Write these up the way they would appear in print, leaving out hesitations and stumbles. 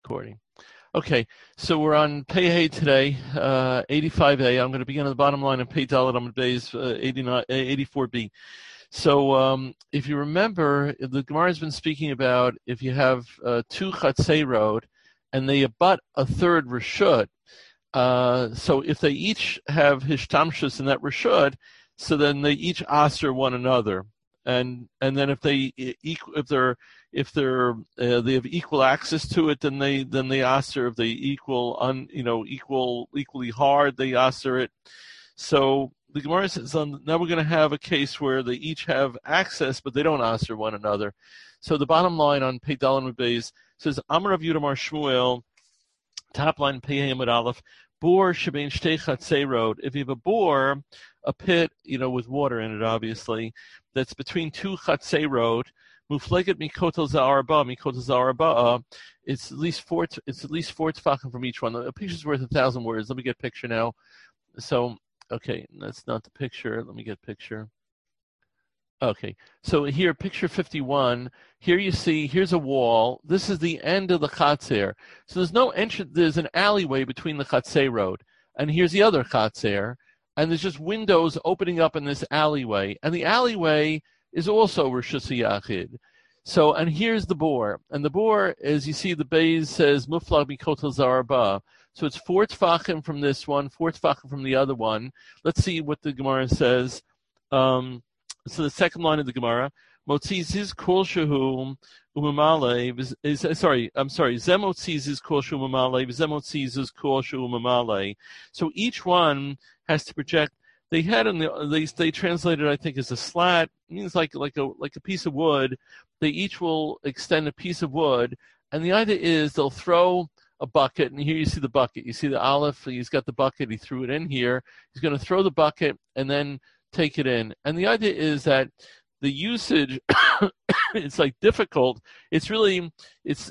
recording. Okay, so we're on Pei Hey today, 85A. I'm going to begin on the bottom line of Pei Dalet Amud Beis 84B. So if you remember, the Gemara has been speaking about if you have two Chatzei road and they abut a third Reshut, so if they each have Hishtamshus in that Reshut, so then they each aser one another. And then if they have equal access to it, then they aser. If they equally hard, they aser it. So the Gemara says now we're going to have a case where they each have access, but they don't aser one another. So the bottom line on Pei Dalet Amud Beis says Amar Rav Yehuda Mar Shmuel, top line Pei Hey Amud Aleph, bor shebein shtei chatzei road. If you have a bore, a pit, with water in it, obviously, that's between two chatzei road, mufleget mikotel za'arba, it's at least four tefachim from each one. A picture's worth 1,000 words. Let me get a picture now. So, okay, that's not the picture. Let me get a picture. Okay, so here, picture 51. Here you see, here's a wall. This is the end of the chatzer. So there's no entrance. There's an alleyway between the chatzei road, and here's the other chatzer, and there's just windows opening up in this alleyway, and the alleyway is also Reshus Yachid. So, and here's the bore, and the bore, as you see, the Beis says Muflag Mikotel Zarba. So it's 4 tefachim from this one, 4 tefachim from the other one. Let's see what the Gemara says. So the second line of the Gemara, Motziziz Kol Shehu Umamale is Zemotziziz Kol Shehu Umamale, Zemotziziz Kol Shehu Umamale. So each one has to project. They had they translated, I think, as a slat. It means like a piece of wood. They each will extend a piece of wood, and the idea is they'll throw a bucket, and here you see the bucket. You see the Aleph. He's got the bucket. He threw it in here. He's going to throw the bucket and then take it in. And the idea is that the usage, it's like difficult. It's really, it's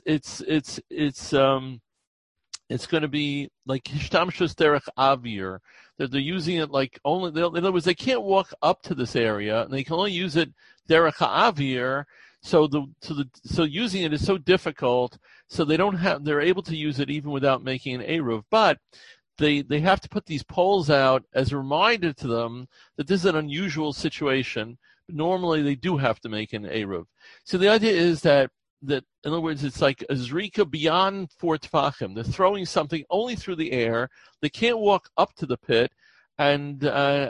going to be like Hishtamshus Derech Avir. They're using it like only, in other words, they can't walk up to this area, and they can only use it Derech Avir. So using it is so difficult. So they're able to use it even without making an Eruv. But they have to put these poles out as a reminder to them that this is an unusual situation. Normally they do have to make an Eruv. So the idea is that in other words, it's like a zrika beyond 4 tefachim. They're throwing something only through the air. They can't walk up to the pit, and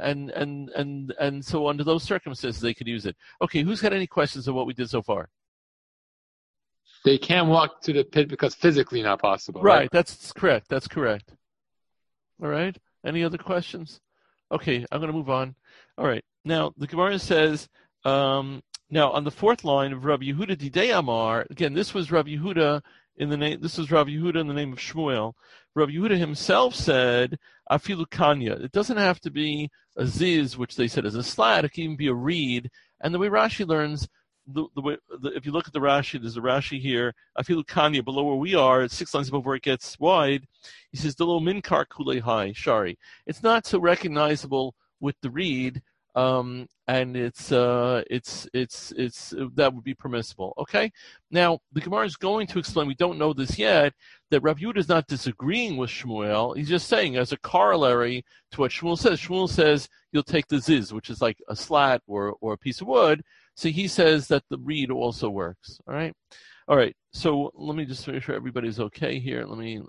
so under those circumstances they could use it. Okay, who's got any questions on what we did so far? They can't walk to the pit because physically not possible. Right. That's correct. That's correct. All right. Any other questions? Okay, I'm going to move on. All right. Now the Gemara says. Now, on the fourth line of Rabbi Yehuda Didei Amar, again, this was Rabbi Yehuda in the name. This was Rabbi Yehuda in the name of Shmuel. Rabbi Yehuda himself said, "Afilu kanya." It doesn't have to be a ziz, which they said is a slat. It can even be a reed. And the way Rashi learns, if you look at the Rashi, there's a Rashi here. Afilu kanya, below where we are, it's 6 lines above where it gets wide. He says, "Delo minkar kulei hai shari." It's not so recognizable with the reed. And it's that would be permissible. Okay. Now the Gemara is going to explain. We don't know this yet. That Rav Yehuda is not disagreeing with Shmuel. He's just saying as a corollary to what Shmuel says. Shmuel says you'll take the ziz, which is like a slat or a piece of wood. So he says that the reed also works. All right. All right. So let me just make sure everybody's okay here. Let me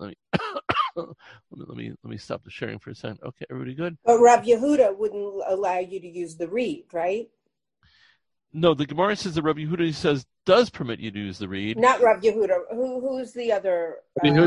stop the sharing for a second. Okay, everybody good? But Rav Yehuda wouldn't allow you to use the reed, right? No, the Gemara says that Rav Yehuda says does permit you to use the reed. Not Rav Yehuda. Who's the other?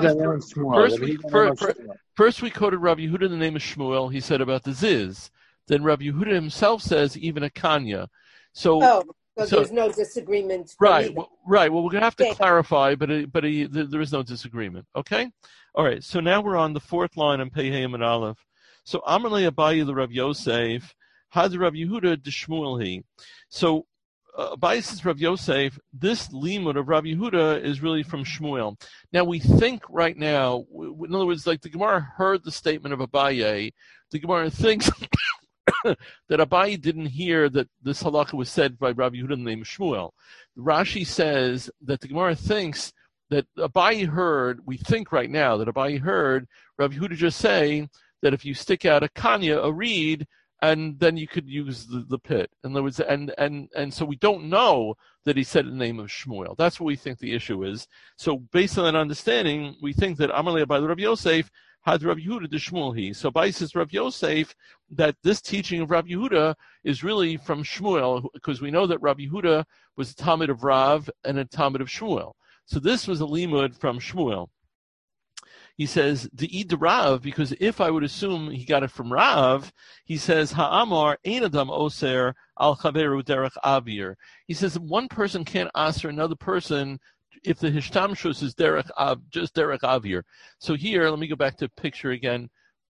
First we quoted Rav Yehuda in the name of Shmuel. He said about the ziz. Then Rav Yehuda himself says even a kanya. So there's no disagreement. Right. Well, we're going to have to clarify, but there is no disagreement. Okay. All right. So now we're on the fourth line on Pei Hey Amud Aleph. So Amarle Abaye the Rav Yosef had Rav Yehuda de Shmuel he. So Abaye says Rav Yosef. This limud of Rav Yehuda is really from Shmuel. Now we think right now, in other words, like the Gemara heard the statement of Abaye. The Gemara thinks that Abaye didn't hear that this halakha was said by Rabbi Yehuda in the name of Shmuel. Rashi says that the Gemara thinks that Abaye heard, we think right now that Abaye heard Rav Yehuda just say that if you stick out a kanya, a reed, and then you could use the pit. In other words, and so we don't know that he said the name of Shmuel. That's what we think the issue is. So based on that understanding, we think that Amalei by Rav Yosef had Rav Yehuda the Shmuel he. So by says Rav Yosef that this teaching of Rav Yehuda is really from Shmuel, because we know that Rav Yehuda was a Talmud of Rav and a Talmud of Shmuel. So this was a limud from Shmuel. He says, the Rav, because if I would assume he got it from Rav, he says, Ha'amar ein adam oser al chaveru derech avir. He says one person can't answer another person if the hishtamshus is just derech avir. So here, let me go back to picture again.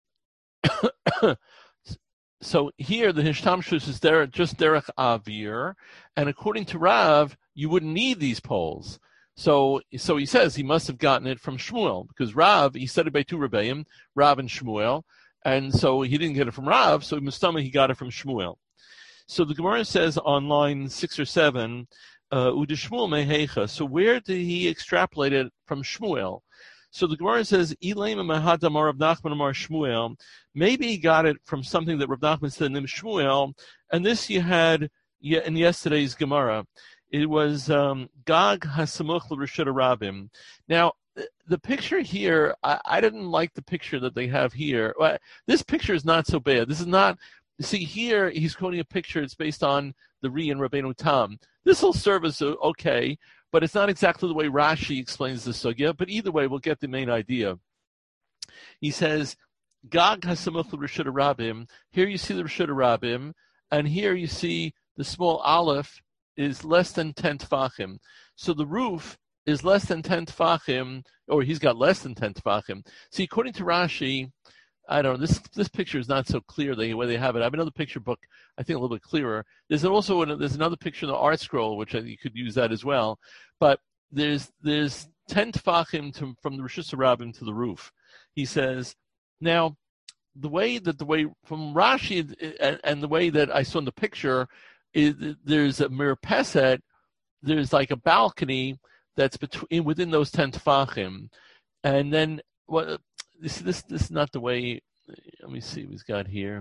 So here, the hishtamshus is just derech avir, and according to Rav, you wouldn't need these poles. So he says he must have gotten it from Shmuel, because Rav, he said it by two Rebbeim, Rav and Shmuel, and so he didn't get it from Rav, so Mustama he got it from Shmuel. So the Gemara says on line 6 or 7, Ude Shmuel mehecha. So where did he extrapolate it from Shmuel? So the Gemara says, Ilaim mahadam Rav Nachman amar Shmuel. Maybe he got it from something that Rav Nachman said in Shmuel, and this you had in yesterday's Gemara. It was Gag Hasamuch l'Reshut Rabim. Now, the picture here, I didn't like the picture that they have here. This picture is not so bad. This is not, see here, he's quoting a picture, it's based on the Ri and Rabbeinu Tam. This will serve as okay, but it's not exactly the way Rashi explains the sugya, but either way, we'll get the main idea. He says, Gag Hasamuch l'Reshut Rabim. Here you see the Reshut Rabim, and here you see the small aleph is less than 10 tefachim. So the roof is less than 10 tefachim, or he's got less than 10 tefachim. See, according to Rashi, I don't know, this picture is not so clear the way they have it. I have another picture book, I think a little bit clearer. There's another picture in the art scroll, which you could use that as well. But there's 10 tefachim from the Reshus Rabim to the roof. He says, now, the way from Rashi and the way that I saw in the picture, there's a mirpeset, there's like a balcony that's within those 10 tefachim, and then what? This is not the way. Let me see what he's got here.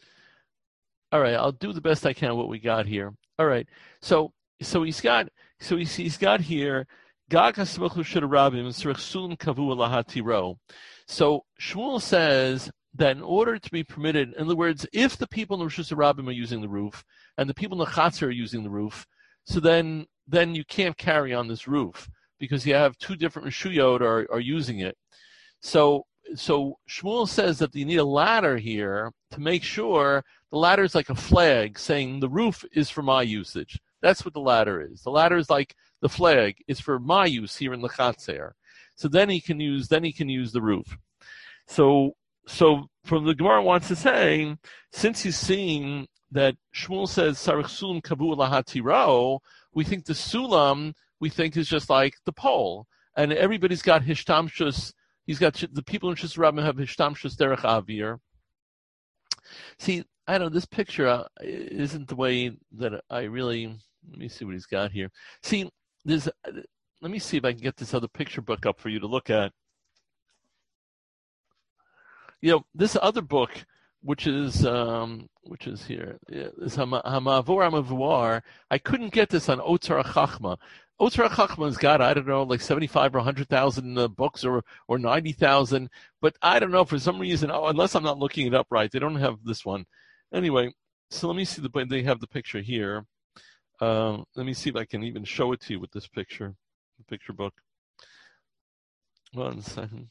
All right, I'll do the best I can what we got here. All right, so he's got here Gag Hasamuch l'Reshut Rabim tzarich sulam kavua lahatiro. So Shmuel says that in order to be permitted, in other words, if the people in the Reshus Rabim are using the roof and the people in the Chatzar are using the roof, so then you can't carry on this roof because you have two different Reshuyot are using it. So Shmuel says that you need a ladder here to make sure the ladder is like a flag saying the roof is for my usage. That's what the ladder is. The ladder is like the flag. It's for my use here in the Chatzar. So then he can use the roof. So from the Gemara wants to say, since he's seeing that Shmuel says Sarich Sulam Kavu Lahatiro, we think the Sulam is just like the pole, and everybody's got Hishtamshus. He's got the people in Shus Rabim have Hishtamshus Derech Avir. See, I don't know, this picture isn't the way that I really. Let me see what he's got here. See, let me see if I can get this other picture book up for you to look at. You know, this other book, which is here, this Hamavor Hamavuar, I couldn't get this on Otzar Chachma. Otzar Chachma's got, I don't know, like 75 or 100,000 books or 90,000, but I don't know, for some reason, unless I'm not looking it up right, they don't have this one. Anyway, so let me see, they have the picture here. Let me see if I can even show it to you with this picture, the picture book. 1 second.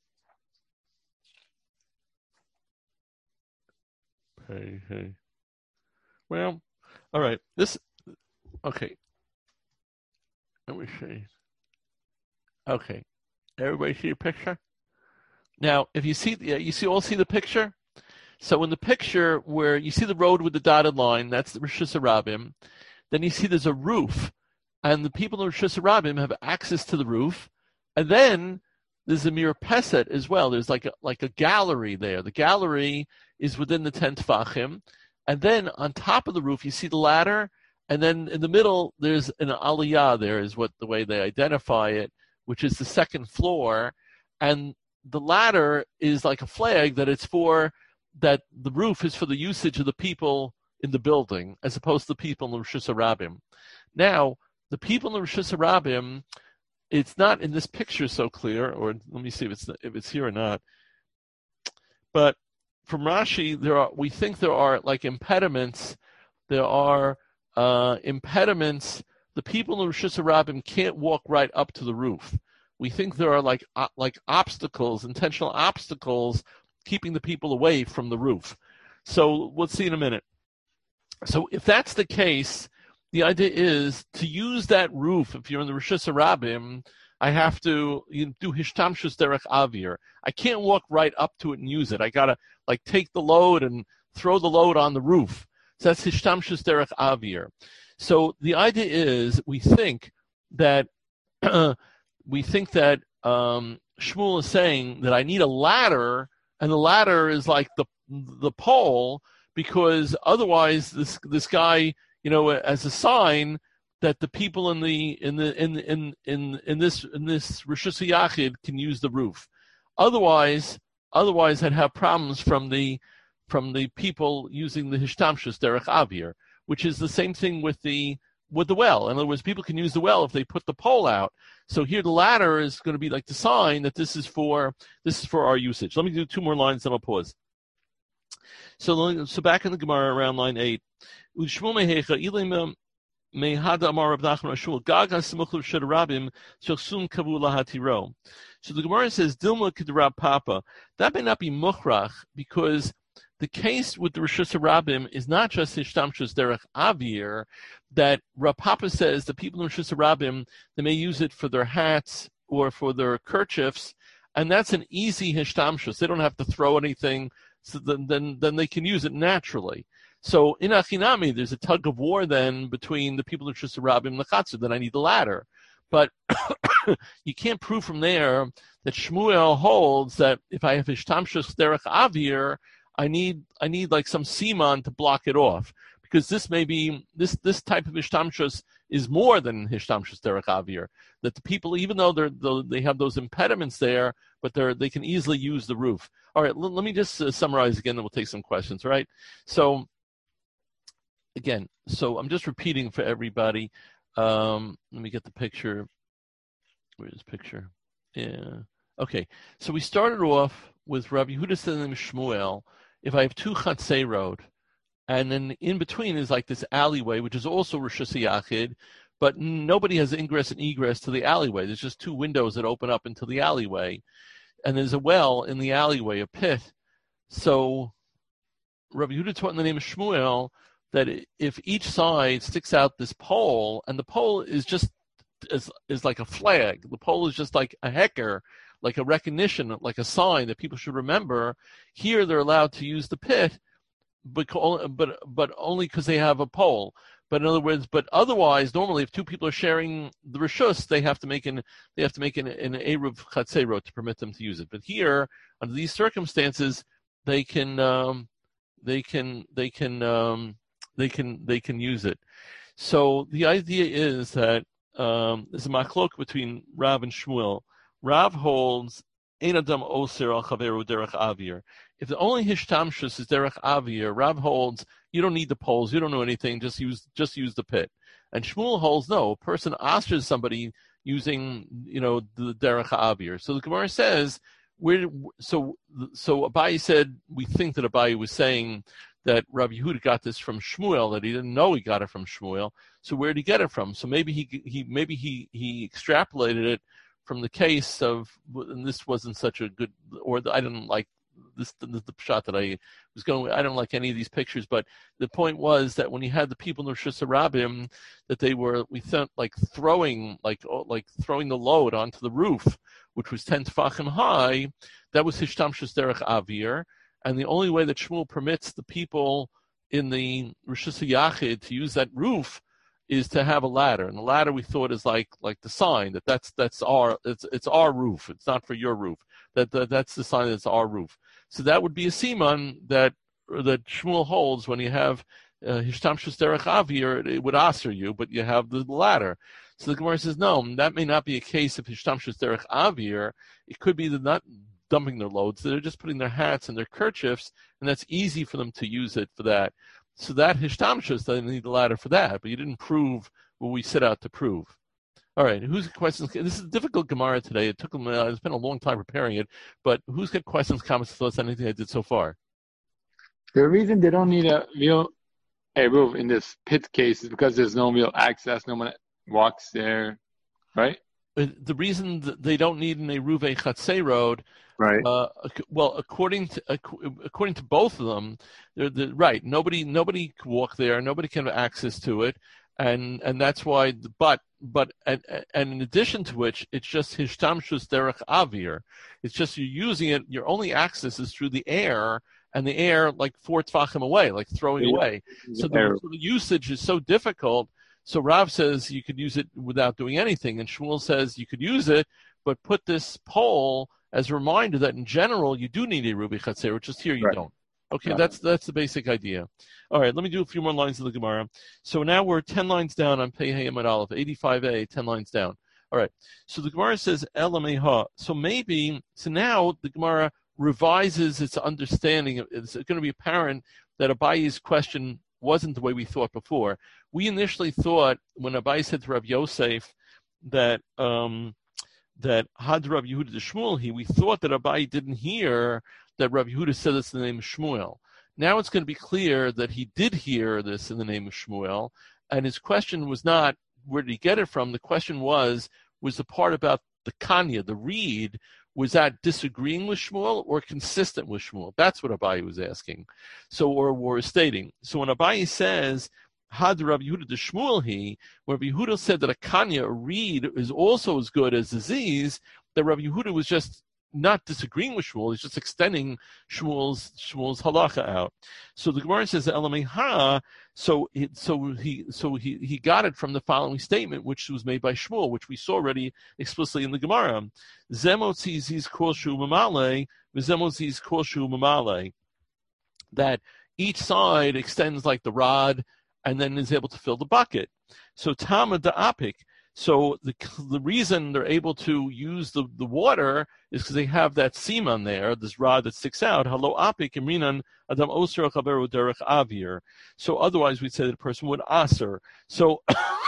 Hey. Well, all right. Okay. Let me see. Okay. Everybody see the picture? Now, if you see the picture? So in the picture where you see the road with the dotted line, that's the Reshus Rabim. Then you see there's a roof, and the people in Reshus Rabim have access to the roof. And then there's a mirpeset as well. There's like a gallery there. The gallery is within the 10 tefachim, and then on top of the roof you see the ladder, and then in the middle there's an aliyah. There is the way they identify it which is the second floor, and the ladder is like a flag that it's for, that the roof is for the usage of the people in the building, as opposed to the people in the Rosh Hashanah. Now, the people in the Rosh Hashanah, it's not in this picture so clear, or let me see if it's here or not. But from Rashi, we think there are like impediments. There are impediments. The people in the Rosh Hashanah can't walk right up to the roof. We think there are like obstacles, intentional obstacles, keeping the people away from the roof. So let's see in a minute. So if that's the case, the idea is to use that roof. If you're in the Rosh Hashanah, I have to do hishtamshus derech avir. I can't walk right up to it and use it. I gotta like take the load and throw the load on the roof. So that's hishtamshus derech avir. So the idea is we think that Shmuel is saying that I need a ladder, and the ladder is like the pole, because otherwise this guy, as a sign that the people in this Rishus Yachid can use the roof. Otherwise I'd have problems from the people using the Hishtamshus Derech Avir, which is the same thing with the well. In other words, people can use the well if they put the pole out. So here the ladder is going to be like the sign that this is for our usage. Let me do 2 more lines, then I'll pause. So back in the Gemara around line 8. So the Gemara says, Dilma Kidrab Papa. That may not be Mukhrach, because the case with the Rishus Harabim is not just Hishtamshus Derech Avir, that Rav Papa says the people in Rishus Harabim, they may use it for their hats or for their kerchiefs, and that's an easy Hishtamshus. They don't have to throw anything, so then they can use it naturally. So in Achinami, there's a tug of war then between the people of Rishus Harabim and the Chatzar, that I need the ladder. But you can't prove from there that Shmuel holds that if I have Hishtamshus Derech Avir, I need like some siman to block it off, because this may be this type of hishtamshus is more than hishtamshus derech avir. That the people, even though they have those impediments there, but they can easily use the roof. All right, let me just summarize again, then we'll take some questions. Right? So again, I'm just repeating for everybody. Let me get the picture. Where's the picture? Yeah. Okay. So we started off with Rabbi Yehuda Sendem Shmuel. If I have 2 Chatzerot, and then in between is like this alleyway, which is also Rishus Yachid, but nobody has ingress and egress to the alleyway. There's just 2 windows that open up into the alleyway, and there's a well in the alleyway, a pit. So Rabbi Yehuda taught in the name of Shmuel that if each side sticks out this pole, and the pole is just is like a flag, the pole is just like a hecker, like a recognition, like a sign that people should remember. Here they're allowed to use the pit, but only because they have a pole. But in other words, but otherwise, normally, if 2 people are sharing the rishus, they have to make an eruv chatzerot to permit them to use it. But here, under these circumstances, they can use it. So the idea is that there's a machlok between Rav and Shmuel. Rav holds ein adam oser al chaveru derech avir. If the only hishtamshus is derech avir, Rav holds you don't need the poles, you don't know anything, just use the pit. And Shmuel holds no, a person osters somebody using the derech avir. So the Gemara says so Abaye said we think that Abaye was saying that Rabbi Yehuda got this from Shmuel, that he didn't know he got it from Shmuel. So where did he get it from? So maybe he extrapolated it from the case of, and this wasn't such a good, or I didn't like this, the shot that I was going. I don't like any of these pictures, but the point was that when you had the people in the Rishus Harabim, that we thought like throwing the load onto the roof, which was 10 tefachim high. That was hishtamshus derech avir, and the only way that Shmuel permits the people in the Rishus Yachid to use that roof is to have a ladder, and the ladder we thought is like the sign that it's our roof. It's not for your roof. That's the sign that it's our roof. So that would be a siman that Shmuel holds when you have Hishtamshus derech avir, it would aser you, but you have the ladder. So the Gemara says, no, that may not be a case of Hishtamshus derech avir. It could be they're not dumping their loads, they're just putting their hats and their kerchiefs, and that's easy for them to use it for that. So that Hishtamshus, they need the ladder for that, but you didn't prove what we set out to prove. All right, who's got questions? This is a difficult Gemara today. It took them, it's been a long time preparing it, but who's got questions, comments, thoughts on anything I did so far? The reason they don't need a real roof in this pit case is because there's no real access. No one walks there, right? The reason that they don't need an Eruve Chatzei road, right? Well, according to both of them, they're right. Nobody can walk there. Nobody can have access to it, and that's why. But in addition to which, it's just Hishtamshus derech avir. It's just you're using it. Your only access is through the air. And the air, like 4 tefachim away, like throwing away. So the usage is so difficult. So Rav says you could use it without doing anything. And Shmuel says you could use it, but put this pole as a reminder that in general you do need a Rubi Chatzir, which just here you don't. Okay, that's the basic idea. All right, let me do a few more lines of the Gemara. So now we're 10 lines down on Pei Hey Amud Aleph, 85a, 10 lines down. All right, so the Gemara says Elameha. So now the Gemara revises its understanding. It's going to be apparent that Abayi's question wasn't the way we thought before. We initially thought when Abayi said to Rav Yosef that Had Rav Yehuda to Shmuel, we thought that Abayi didn't hear that Rav Yehuda said this in the name of Shmuel. Now it's going to be clear that he did hear this in the name of Shmuel, and his question was not where did he get it from. The question was the part about the Kanya, the reed. Was that disagreeing with Shmuel or consistent with Shmuel? That's what Abayi was asking. Or stating. So when Abayi says, Had Rabbi Yehuda de Shmuel when Rabbi Yehuda said that a kanya, a reed, is also as good as disease, that Rabbi Yehuda was just not disagreeing with Shmuel, he's just extending Shmuel's halacha out. So the Gemara says Elameha, so he got it from the following statement, which was made by Shmuel, which we saw already explicitly in the Gemara. Zemotziz koshu mamale, v'zemotziz koshu mamale. That each side extends like the rod and then is able to fill the bucket. So Tama da'apik. So the reason they're able to use the water is because they have that seam on there, this rod that sticks out. Halo apik imrinan adam oser chaberu derech avir. So otherwise we'd say that a person would aser. So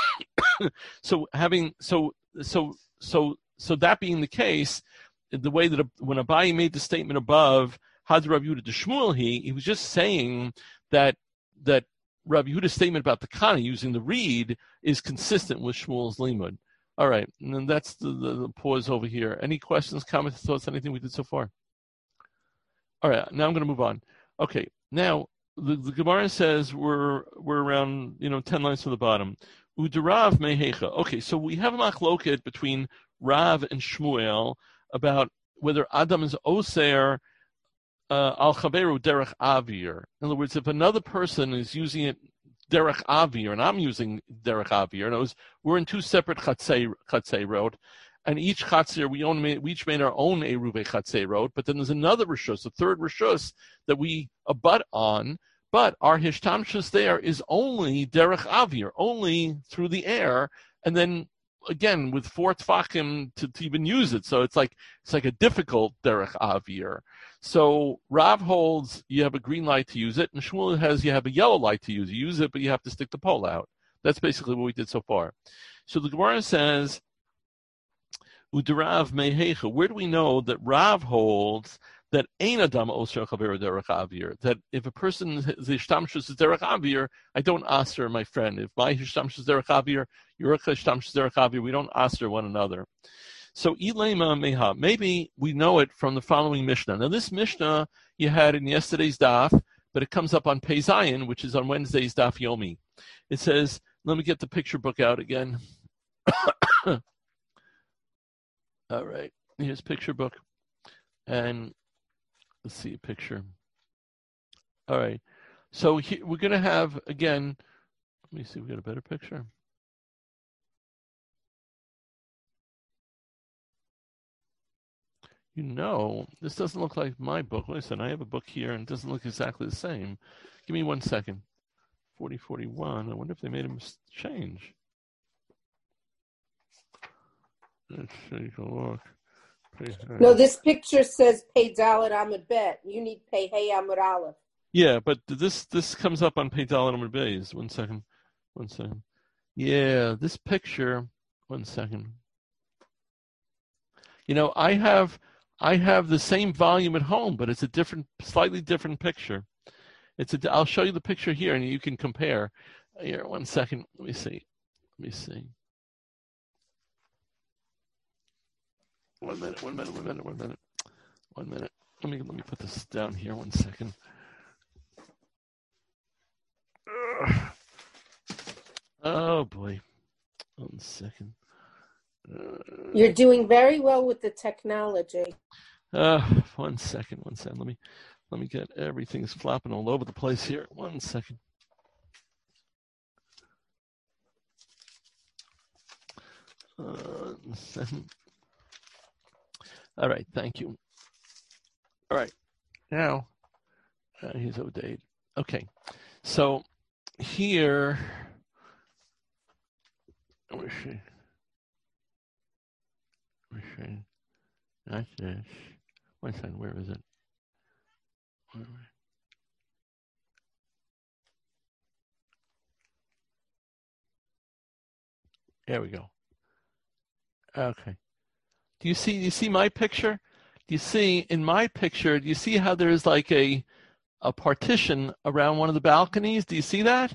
that being the case, the way that when Abayi made the statement above, Had Rav Yehuda de Shmuel, he was just saying that Rav Yehuda's statement about the Kana using the reed is consistent with Shmuel's limud. All right, and then that's the pause over here. Any questions, comments, thoughts, anything we did so far? All right, now I'm going to move on. Okay, now the Gemara says we're around 10 lines from the bottom. Udarav mehecha. Okay, so we have a machloket between Rav and Shmuel about whether Adam is oser al chaberu derech avir. In other words, if another person is using it derech avir, and I'm using derech avir, in other words, we're in two separate chatzei road, and each chatzir we each made our own eruve chatzei road, but then there's another rishus, a third rishus that we abut on, but our hishtamshus there is only derech avir, only through the air, and then again with 4 tfachim to even use it. So it's like a difficult derech avir. So Rav holds you have a green light to use it, and Shmuel has you have a yellow light to use. You use it, but you have to stick the pole out. That's basically what we did so far. So the Gemara says, Udarav mehecha. Where do we know that Rav holds that ein adam oser chaveru derech avir? That if a person hishtamshus is derech avir, I don't aser my friend. If my hishtamshus is derech avir, your hishtamshus is derech avir, we don't aser one another. So ilema meha. Maybe we know it from the following Mishnah. Now this Mishnah you had in yesterday's daf, but it comes up on Pei Zayin, which is on Wednesday's daf yomi. It says, let me get the picture book out again. All right, here's picture book, and let's see a picture. All right, so here, we're going to have again. Let me see. We got a better picture. This doesn't look like my book. Listen, I have a book here, and it doesn't look exactly the same. Give me 1 second. 4041. I wonder if they made a change. Let's take a look. No, this picture says Pei Dalet Amud Bet. You need Pei Hey Amud Aleph. Yeah, but this comes up on Pei Dalet Amud Beis. One second. Yeah, this picture. 1 second. I have the same volume at home, but it's a slightly different picture. I'll show you the picture here, and you can compare. Here, 1 second. Let me see. 1 minute. 1 minute. Let me put this down here. 1 second. Oh boy. 1 second. You're doing very well with the technology. 1 second. Let me get everything's flopping all over the place here. 1 second. All right, thank you. All right, now here's Odeid. Okay, so here, where is she? That's this. 1 second, where is it? There we go. Okay. Do you see my picture? Do you see in my picture, do you see how there's like a partition around one of the balconies? Do you see that?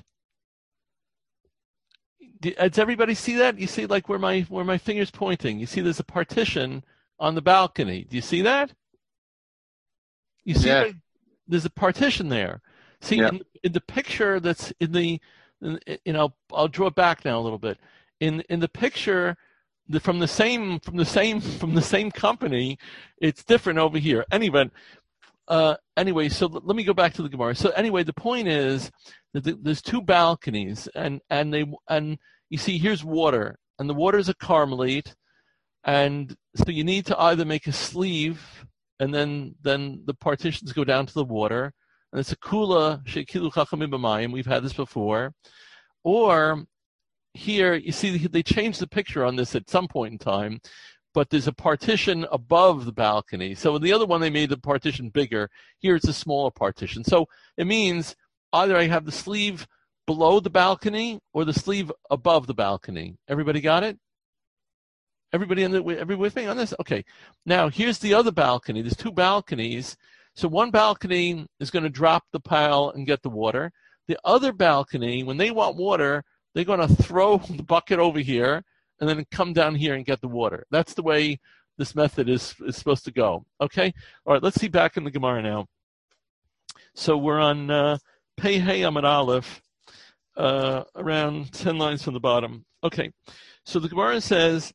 Does everybody see that? You see like where my finger's pointing. You see there's a partition on the balcony. Do you see that? You see there's a partition there. See, in the picture that's I'll draw it back now a little bit. In the picture from the same company, it's different over here. Anyway, so let me go back to the Gemara. So anyway, the point is that there's two balconies, and you see here's water, and the water is a carmelite, and so you need to either make a sleeve, and then the partitions go down to the water, and it's a kula shekilu chachamim b'mayim. We've had this before, or here you see they changed the picture on this at some point in time, but there's a partition above the balcony. So in the other one they made the partition bigger. Here it's a smaller partition. So it means either I have the sleeve below the balcony or the sleeve above the balcony. Everybody got it? Everybody with me on this? Okay. Now here's the other balcony. There's two balconies. So one balcony is going to drop the pile and get the water. The other balcony, when they want water, they're going to throw the bucket over here and then come down here and get the water. That's the way this method is supposed to go. Okay? All right, let's see back in the Gemara now. So we're on Pei Hey Amud Aleph, around 10 lines from the bottom. Okay. So the Gemara says,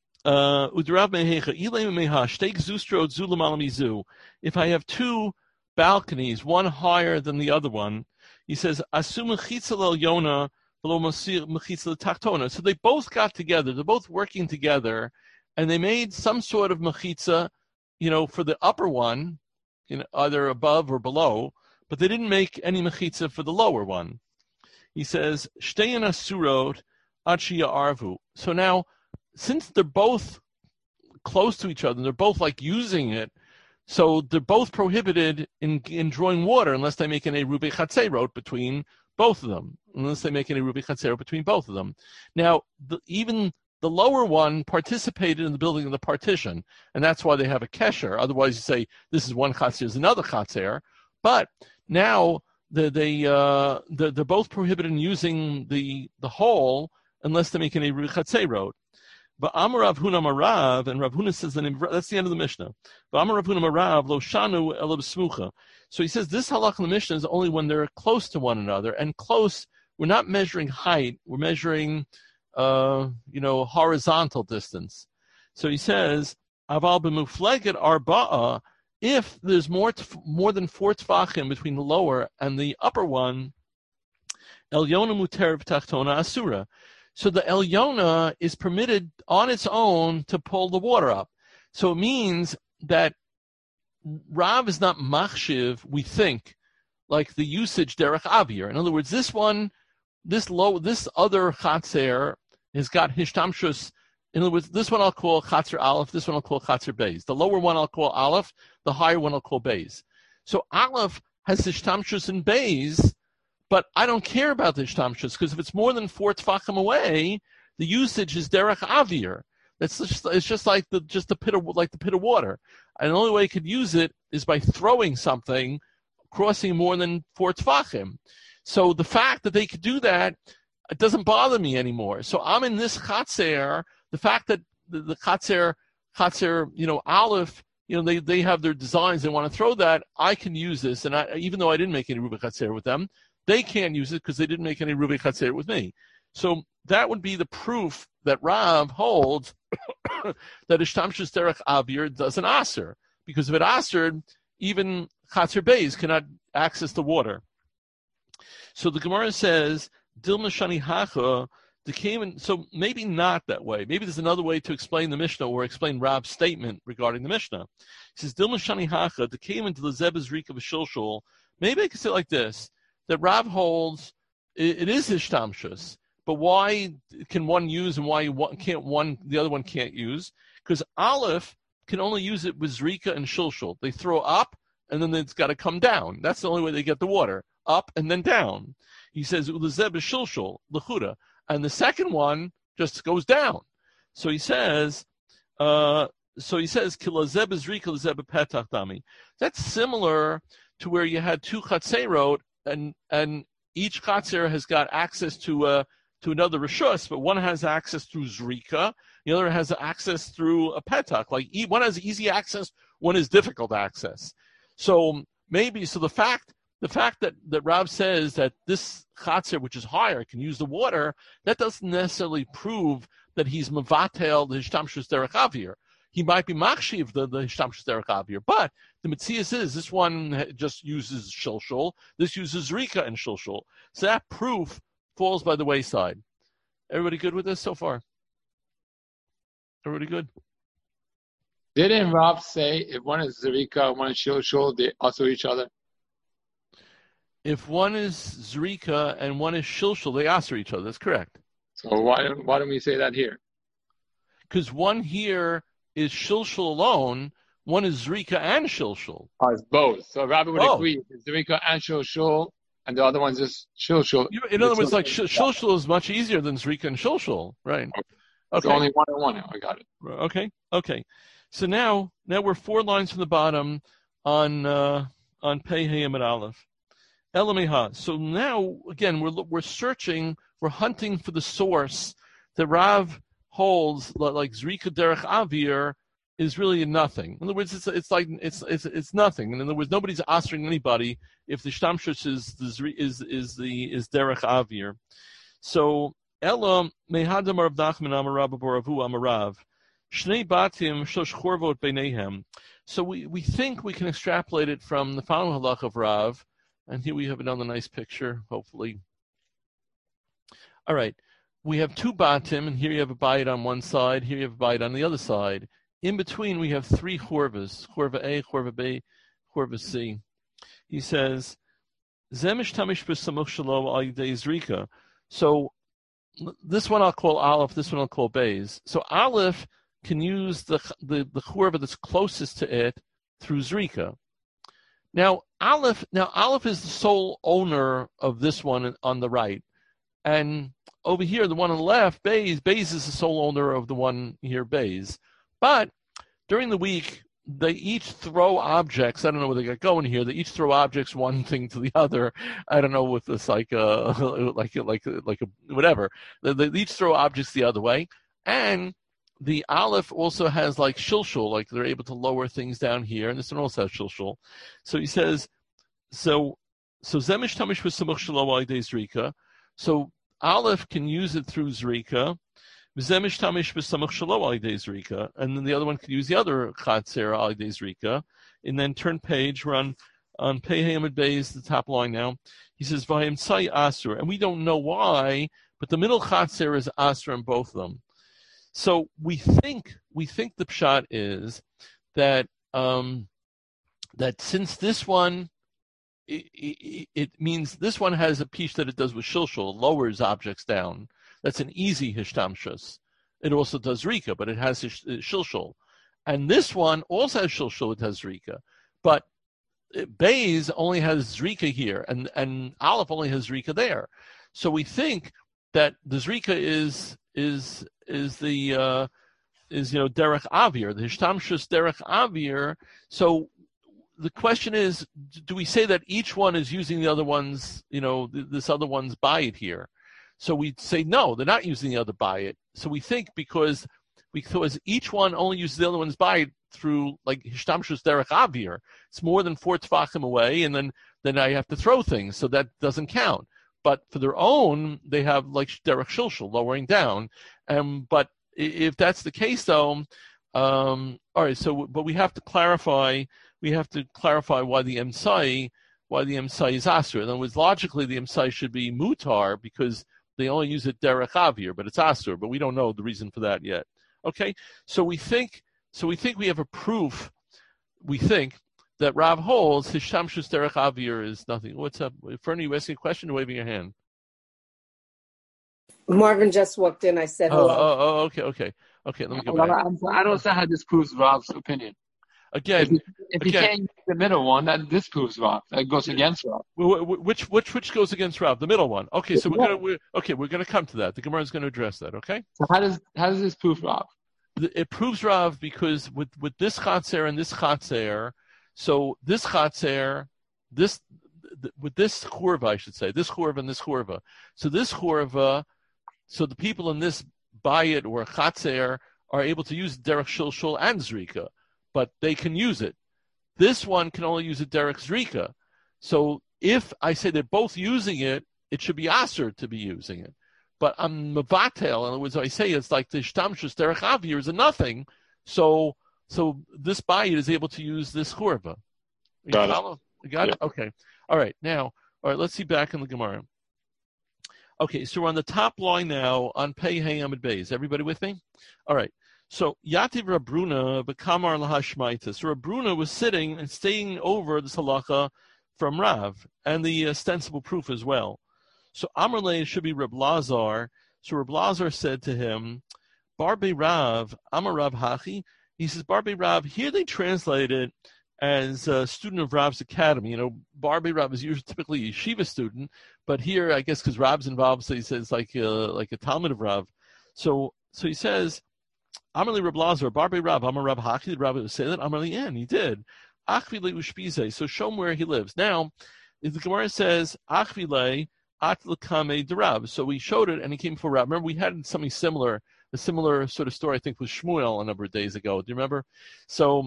if I have two balconies, one higher than the other one, he says, so they both got together. They're both working together, and they made some sort of mechitza, for the upper one, either above or below, but they didn't make any mechitza for the lower one. He says, Shtein asurot achiya arvu. So now, since they're both close to each other, they're both like using it, so they're both prohibited in drawing water unless they make an erubei chatzerot between both of them, unless they make any erubei chatzerot between both of them. Now, even the lower one participated in the building of the partition, and that's why they have a kesher. Otherwise, you say this is one chatzer, is another chatzer. But now they're both prohibited in using the hole unless they make an erubei chatzerot. But Amar Rav Huna Marav, and Rav Huna says that's the end of the Mishnah. But Amar Rav Huna Marav lo shanu ela b'smucha. So he says this halach in the Mishnah is only when they're close to one another, and close. We're not measuring height; we're measuring, horizontal distance. So he says aval b'mufleget arba'a. If there's more than 4 tefachim between the lower and the upper one, elyona muter v'tachtona asura. So the Elyona is permitted on its own to pull the water up. So it means that Rav is not machshiv, we think, like the usage derech avir. In other words, this other chatzer has got hishtamshus. In other words, this one I'll call chatzer aleph, this one I'll call chatzer beis. The lower one I'll call aleph, the higher one I'll call beis. So aleph has hishtamshus in beis, but I don't care about the hishtamshus because if it's more than 4 tefachim away, the usage is derech avir. It's just like the pit of water. And the only way you could use it is by throwing something crossing more than 4 tefachim. So the fact that they could do that, it doesn't bother me anymore. So I'm in this chatzer. The fact that the chatzer, aleph, they have their designs. They want to throw that. I can use this, and even though I didn't make any ruba chatzer with them, they can't use it because they didn't make any ruba chatzer with me. So that would be the proof that Rav holds that ishtamshus derech avir doesn't aser, because if it asered, even chatzer beis cannot access the water. So the Gemara says, Dilma shani hacha, so maybe not that way. Maybe there's another way to explain the Mishnah or explain Rav's statement regarding the Mishnah. He says, Dilma shani hacha, the came into the zebes rika v'shilshul. Maybe I could say it like this, that Rav holds it is ishtamshus, but why can one use and why the other one can't use? Because aleph can only use it with zrika and shilshul. They throw up and then it's got to come down. That's the only way they get the water, up and then down. He says ulezeb is shilshul lechuda, and the second one just goes down. So he says kilazeb is zrika lezeb petach dami. That's similar to where you had 2 chatzerot and each chatzer has got access to another rishus, but one has access through zrika, the other has access through a petach. Like one has easy access, one is difficult access. So the fact that Rav says that this chatzer, which is higher, can use the water, that doesn't necessarily prove that he's mevatel the hishtamshus derech avir. He might be machshiv the hishtamshus derech avir, but the metzias is this one just uses shilshul, this uses zrika and shilshul. So that proof falls by the wayside. Everybody good with this so far? Everybody good? Didn't Rav say if one is zrika, one is shilshul, they also each other? If one is zrika and one is shilshul, they answer each other. That's correct. So why don't we say that here? Because one here is shilshul alone, one is zrika and shilshul. Oh, it's both. So Rabbi would agree, it's zrika and shilshul, and the other one's just shilshul. In other words, like shilshul is much easier than zrika and shilshul, right? Okay. It's only one and one. I got it. Okay. So now we're 4 lines from the bottom on Pei Hey Amid Aleph. Elameha. So now again we're searching, we're hunting for the source that Rav holds like Zrika Derech Avir is really nothing. In other words, it's nothing. And in other words, nobody's answering anybody if the shtamshus is Derech Avir. So Ela Mehadam Rav Nachman Amarav Boravu Amarav Shnei Batim Shosh Chorvot Beinehem. So we think we can extrapolate it from the following halach of Rav, and here we have another nice picture, hopefully. All right. We have 2 batim, and here you have a bayit on one side, here you have a bayit on the other side. In between, we have 3 chorvas, chorva A, chorva B, chorva C. He says, Zemish tamish b'samuch shelo al yidei zrika. So this one I'll call Aleph, this one I'll call Beis. So Aleph can use the chorva that's closest to it through zrika. Now Aleph is the sole owner of this one on the right. And over here, the one on the left, Beis is the sole owner of the one here, Beis. But during the week, they each throw objects. I don't know what they got going here. They each throw objects one thing to the other. I don't know with this like a whatever. They each throw objects the other way. And the Aleph also has like shilshul, like they're able to lower things down here. And this one also has shilshul. So he says, so zemish tamish v'samuch shelo al yidei zrika. So Aleph can use it through zrika, v'zemish tamish b'samuch shelo al yidei zrika, and then the other one can use the other chatzer al yidei zrika. And then turn page, we're on Pei Hey Amid Beis, the top line now. He says v'hayim tzai asur, and we don't know why, but the middle chatzer is asur in both of them. So we think the pshat is that that since this one it means this one has a piece that it does with shilshul, lowers objects down. That's an easy hishtamshus. It also does rika, but it has shilshul. And this one also has shilshul, it has zrika. But Beis only has zrika here, and Aleph only has zrika there. So we think that the zrika is derech avir, the hishtamshus derech avir. So the question is, do we say that each one is using the other one's, this other one's bayit here? So we say no, they're not using the other bayit. So we think because each one only uses the other one's bayit through like hishtamshus derech avir, it's more than 4 tefachim away, and then I have to throw things, so that doesn't count. But for their own, they have like derech shilshul, lowering down. But if that's the case, though, all right. So, but we have to clarify. We have to clarify why the emsai is asur. In other words, logically, the emsai should be mutar because they only use it derech avir, but it's asur. But we don't know the reason for that yet. Okay, so we think we have a proof. We think that Rav holds hishtamshus derech avir is nothing. What's up, Fernie? You asking a question or waving your hand? Marvin just walked in. I said hello. Okay. Let me go back. I don't see how this proves Rav's opinion. Again, if you can't use the middle one, that disproves Rav. That goes against Rav. Which goes against Rav? The middle one. Okay, so we're gonna come to that. The Gemara is going to address that. Okay. So how does this prove Rav? It proves Rav because with this chatzer and this chatzer, so this chatzer, with this churva, I should say, this churva and this churva. So this churva, so the people in this bayit or chatzer are able to use derech shilshul and zrika, but they can use it. This one can only use a derech zrika. So if I say they're both using it, it should be asur to be using it. But I'm mevatel, in other words, I say it's like the shtamshus derech avir is a nothing. So this bayit is able to use this churva. Got it? Okay. All right. Now, let's see back in the Gemara. Okay, so we're on the top line now on Pei Hey Amid Beis. Everybody with me? All right. So Yativ Rabruna Bekamar Lahashmaita. So Rabruna was sitting and staying over this halacha from Rav and the ostensible proof as well. So Amrle should be Reb Lazar. So Reb Lazar said to him, Barbe Rav, Amar Rav Hachi. He says, Barbe Rav, here they translate it as a student of Rav's academy. Barbe Rav is usually typically a yeshiva student, but here, I guess, because Rav's involved, so he says like a Talmud of Rav. So he says, Amarli Reb Lazar, Barbe Rav, Amar Rav Haki. Did Rav say that? Amarli in, he did. Achvile ushpize. So show him where he lives. Now, the Gemara says Achvile atlakame de Rav. So we showed it, and he came for Rav. Remember, we had something similar, a similar sort of story, I think, with Shmuel a number of days ago. Do you remember? So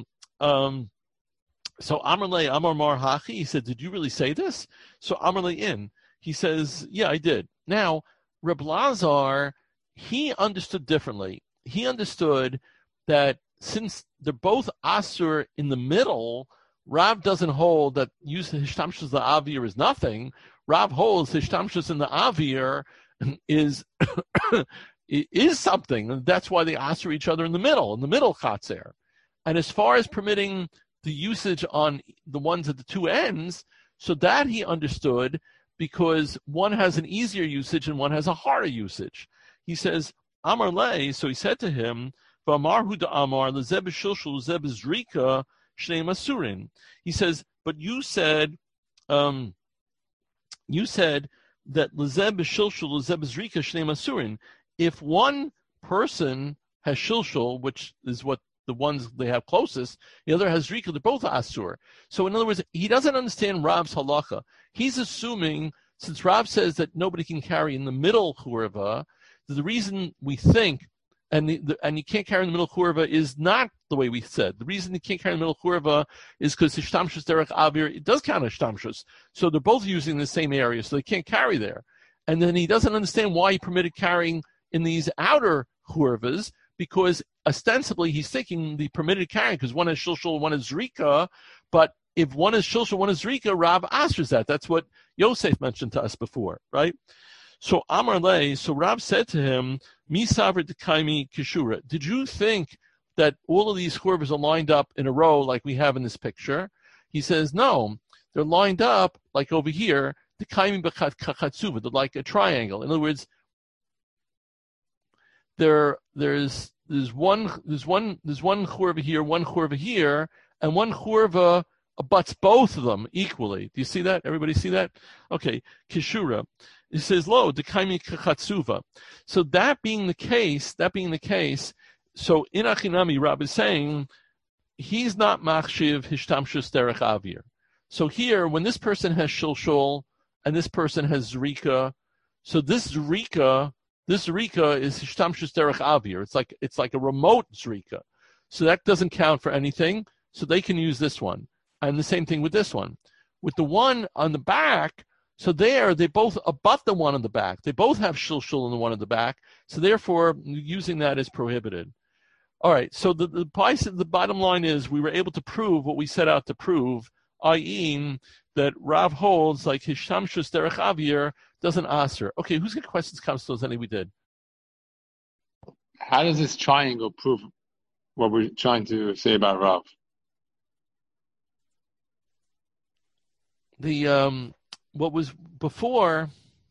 Amarle Amar Mar Hachi, he said, did you really say this? So Amarle in, he says, yeah, I did. Now, Reb Lazar, he understood differently. He understood that since they're both asur in the middle, Rav doesn't hold that use hishtamshus the avir is nothing. Rav holds hishtamshus in the avir is is something. That's why they asur each other in the middle chatzer. And as far as permitting the usage on the ones at the two ends, so that he understood because one has an easier usage and one has a harder usage. He says, Amar Le, so he said to him, V'amarhu da'amar lezeb shilshul lezeb zrika shnei masurin. He says, but you said that lezeb shilshul lezeb zrika shnei masurin. If one person has shilshul, which is what the ones they have closest, the other has zrika, they're both asur. So in other words, he doesn't understand Rav's halacha. He's assuming, since Rav says that nobody can carry in the middle churva, the reason we think, and you can't carry in the middle churva is not the way we said. The reason you can't carry in the middle churva is because hishtamshus derech avir, it does count as hishtamshus. So they're both using the same area, so they can't carry there. And then he doesn't understand why he permitted carrying in these outer churvas, because ostensibly he's thinking the permitted carrying, because one is shilshul, one is zrika, but if one is shilshul, one is zrika, Rav asers that. That's what Yosef mentioned to us before, right? So Amar Le, so Rav said to him, Mi savr d'kaimi kishura. Did you think that all of these churvas are lined up in a row like we have in this picture? He says, no. they're lined up like over here. They're like a triangle. In other words, there's one churva here, one churva here, and one churva abuts both of them equally. Do you see that? Everybody see that? Okay, kishura. It says lo dekaimi kachatsuva. So that being the case, so in Achinami, Rab is saying he's not machshiv hishtamshus derech avir. So here, when this person has shilshul and this person has zrika, so this zrika is hishtamshus derech avir. It's like a remote zrika. So that doesn't count for anything. So they can use this one. And the same thing with this one. With the one on the back, so they both abut the one on the back. They both have shilshul in the one on the back. So therefore, using that is prohibited. All right, so the bottom line is we were able to prove what we set out to prove, i.e. that Rav holds like Hishamshus Derech Avir doesn't answer. Okay, who's got questions, comments, any we did? How does this triangle prove what we're trying to say about Rav? What was before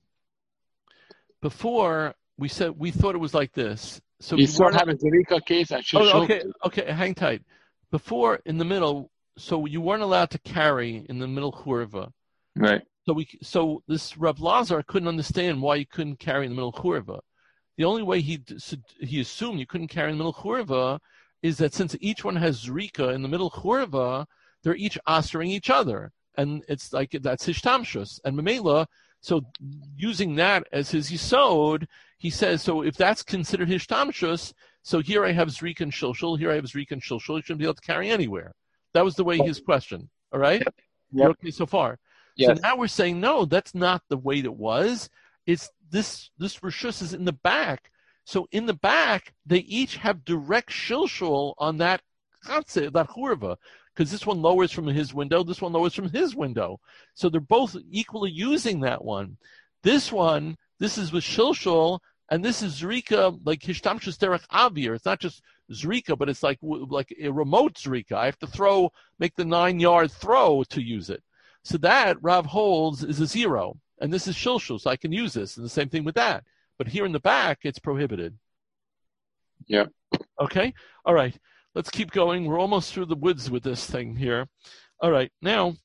we said we thought it was like this. So you still have a Zerika case. Okay, hang tight. Before in the middle, so you weren't allowed to carry in the middle churva. Right. So this Rav Lazar couldn't understand why you couldn't carry in the middle churva. The only way he assumed you couldn't carry in the middle churva is that since each one has Zerika in the middle churva, they're each answering each other. And it's like that's hishtamshus. And Mamela, so using that as his yisod, he says, so if that's considered hishtamshus, so here I have Zrika and Shilshul, here I have Zrika and Shilshul, you shouldn't be able to carry anywhere. That was the way his question. All right? Yep. You're okay so far? Yes. So now we're saying, no, that's not the way it was. It's this Rishus is in the back. So in the back, they each have direct Shilshul on that chatzeh, that churva. Because this one lowers from his window, this one lowers from his window. So they're both equally using that one. This is with Shilshul, and this is Zrika, like Hishtamshus Derech Avir. It's not just Zrika, but it's like a remote Zrika. I have to make the 9-yard throw to use it. So that, Rav holds, is a 0. And this is Shilshul, so I can use this. And the same thing with that. But here in the back, it's prohibited. Yeah. Okay? All right. Let's keep going. We're almost through the woods with this thing here. All right, now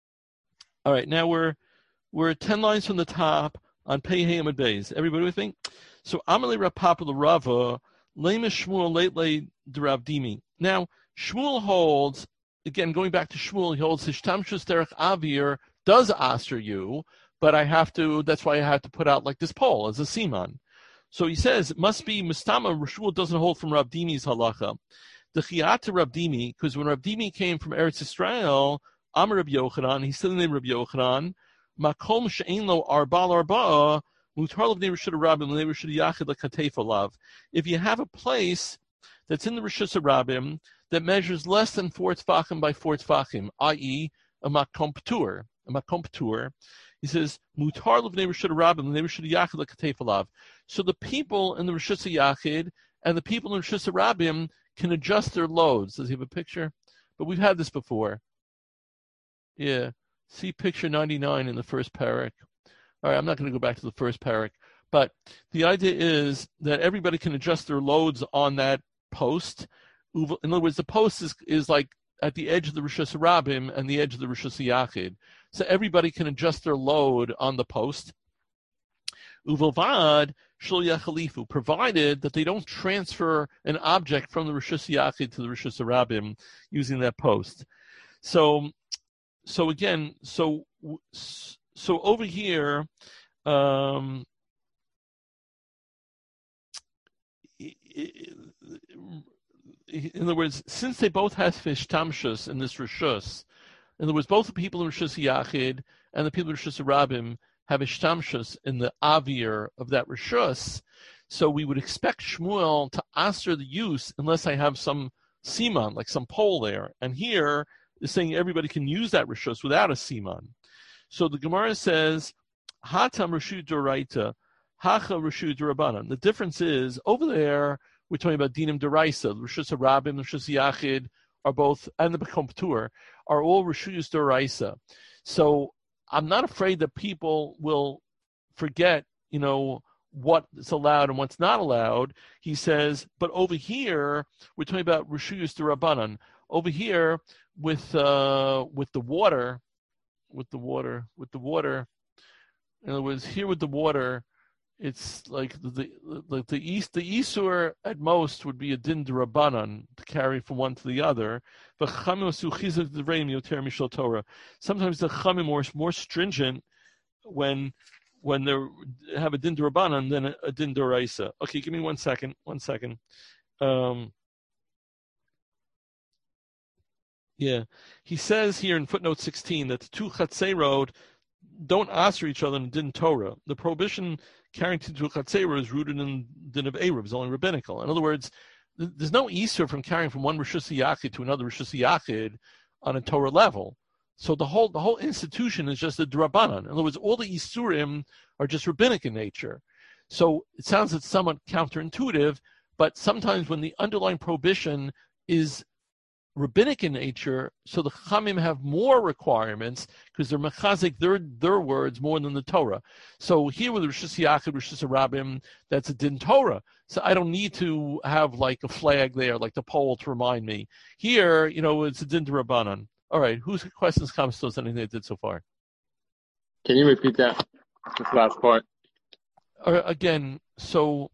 we're 10 lines from the top on Pei Hey Amud Beis. Everybody with me? So Amalei Rav Papa Rava Lema Shmuel Leitlei Rav Dimi. Now Shmuel holds, again going back to Shmuel, he holds Hishtamshus Derech Avir does aster you, but that's why I have to put out like this pole as a siman. So he says it must be Mustama. Shmuel doesn't hold from Rav Dimi's halacha. The chiyat to Rav Dimi, because when Rav Dimi came from Eretz Yisrael, Amar Rabbi Yochanan, he's still named Rabbi Yochanan, Makom she'ein lo arbal arba'a, mutar l'vnei Rishut Rabim, l'vnei Rishut Yachid l'kateif alav. If you have a place that's in the Rishut Rabim that measures less than 4 tefachim by 4 tefachim, i.e. a makom p'tur, he says, mutar l'vnei Rishut Rabim, l'vnei Rishut Yachid l'kateif alav. So the people in the Rishut Yachid and the people in the Rishut Rabim can adjust their loads. Does he have a picture? But we've had this before. Yeah. See picture 99 in the first parak. All right, I'm not going to go back to the first parak. But the idea is that everybody can adjust their loads on that post. In other words, the post is like at the edge of the Rishus Rabim and the edge of the Rishus Yachid. So everybody can adjust their load on the post. Uvilvad shel yachalifu, provided that they don't transfer an object from the Rishus Yachid to the Rishus Rabim using that post. So again, so over here, in other words, since they both have hishtamshus in this Rishus, in other words, both the people in Rishus Yachid and the people in Rishus Rabim have ishtamshus in the avir of that rishus, so we would expect Shmuel to answer the use unless I have some siman, like some pole there. And here is saying everybody can use that rishus without a siman. So the Gemara says, Hatam Rishut Doraita, Hacha Rishut Dorabanan. The difference is over there we're talking about dinim deraisa. The Rishus Rabim, the Rishus Yachid are both, and the Makom P'tur are all Rishuyus Doraisa. So I'm not afraid that people will forget, what's allowed and what's not allowed. He says, but over here, we're talking about Rishuyus Durabanan. Over here, with the water, in other words, here with the water, it's like the Isur at most would be a din d'Rabbanan to carry from one to the other. Sometimes the Chamim are more stringent when they have a din d'Rabbanan than a din d'Oraisa. Okay, give me 1 second. He says here in footnote 16 that the two Chatzerot don't answer each other in din Torah. The prohibition carrying to Chatzerah is rooted in din of Eruv. It's only rabbinical. In other words, there's no Isur from carrying from one Rishus Yachid to another Rishus Yachid on a Torah level. So the whole institution is just a D'Rabbanan. In other words, all the Isurim are just rabbinic in nature. So it sounds it's somewhat counterintuitive, but sometimes when the underlying prohibition is rabbinic in nature, so the Chamim have more requirements because they're mechazik their words more than the Torah. So here with Rishus Yachid, Rishus Rabim, that's a din Torah. So I don't need to have like a flag there, like the pole to remind me. Here, it's a din Rabbanan. All right, whose questions, comments, thoughts, anything they did so far? Can you repeat that? This last part. Again, so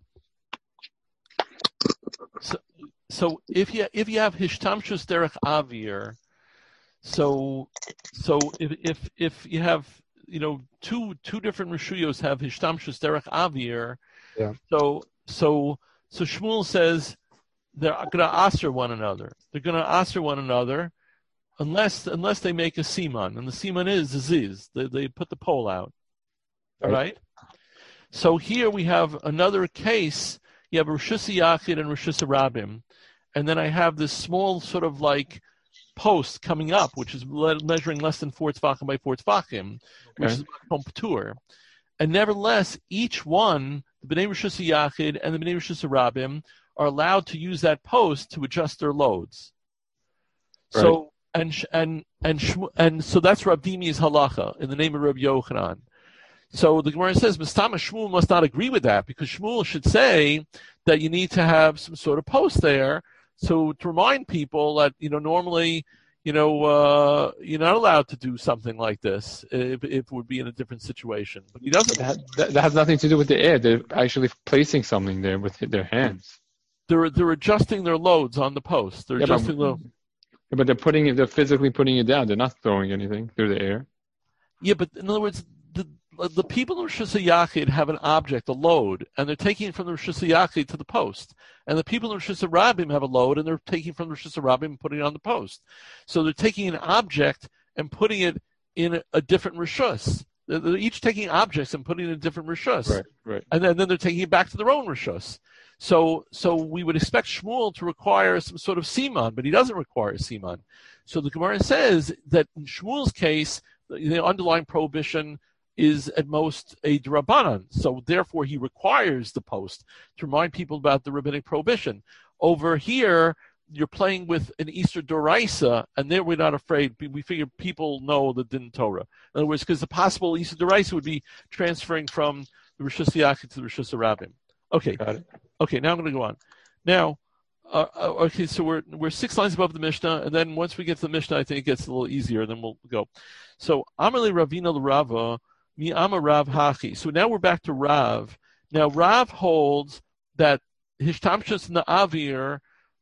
if you have hishtamshus derech avir, so if you have two different rishuyos have hishtamshus derech avir, so Shmuel says they're going to aser one another. They're going to aser one another unless they make a siman, and the siman is ziz. They put the pole out. All right. So here we have another case. You have Rishus Yachid and Rishus Rabim. And then I have this small sort of like post coming up, which is measuring less than 4 tzvachim by 4 tzvachim, which is Makom Patur. And nevertheless, each one, the Bnei Rishus Yachid and the Bnei Rishus Rabim, are allowed to use that post to adjust their loads. Right. So and so that's Rav Dimi's halacha in the name of Rabbi Yochanan. So the Gemara says, Mistama Shmuel must not agree with that because Shmuel should say that you need to have some sort of post there. So to remind people that, normally, you're not allowed to do something like this if it would be in a different situation. But he doesn't. That has nothing to do with the air. They're actually placing something there with their hands. They're adjusting their loads on the post. They're adjusting but they're physically putting it down. They're not throwing anything through the air. Yeah, but in other words, the people in Rishus Yachid have an object, a load, and they're taking it from the Rishus Yachid to the post. And the people in Rishus Rabim have a load, and they're taking from the Rishus Rabim and putting it on the post. So they're taking an object and putting it in a different Rishus. They're each taking objects and putting it in a different Rishus. Right. And then they're taking it back to their own Rishus. So we would expect Shmuel to require some sort of siman, but he doesn't require siman. So the Gemara says that in Shmuel's case, the underlying prohibition is at most a d'Rabbanan. So therefore he requires the post to remind people about the rabbinic prohibition. Over here, you're playing with an Easter Doraisa, and there we're not afraid. We figure people know the Din Torah. In other words, because the possible Easter Doraisa would be transferring from the Rishus Yachid to the Rishus Rabim. Okay. Got it. Okay, now I'm going to go on. Now, okay, so we're 6 lines above the Mishnah, and then once we get to the Mishnah, I think it gets a little easier, then we'll go. So, Amale Ravina L'Rava, Mi Ama Rav Hachi. So now we're back to Rav. Now, Rav holds that Hishtamshus Na'avir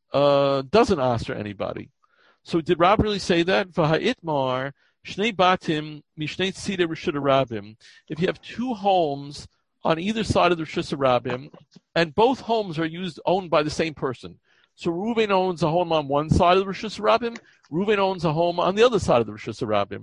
doesn't aster anybody. So did Rav really say that? V'ha'itmar Shnei Batim Mishnei Tzidei Rishut Rabim. If you have 2 homes on either side of the Rishus Rabim, and both homes are owned by the same person. So Reuven owns a home on one side of the Rishus Rabim, Reuven owns a home on the other side of the Rishus Rabim.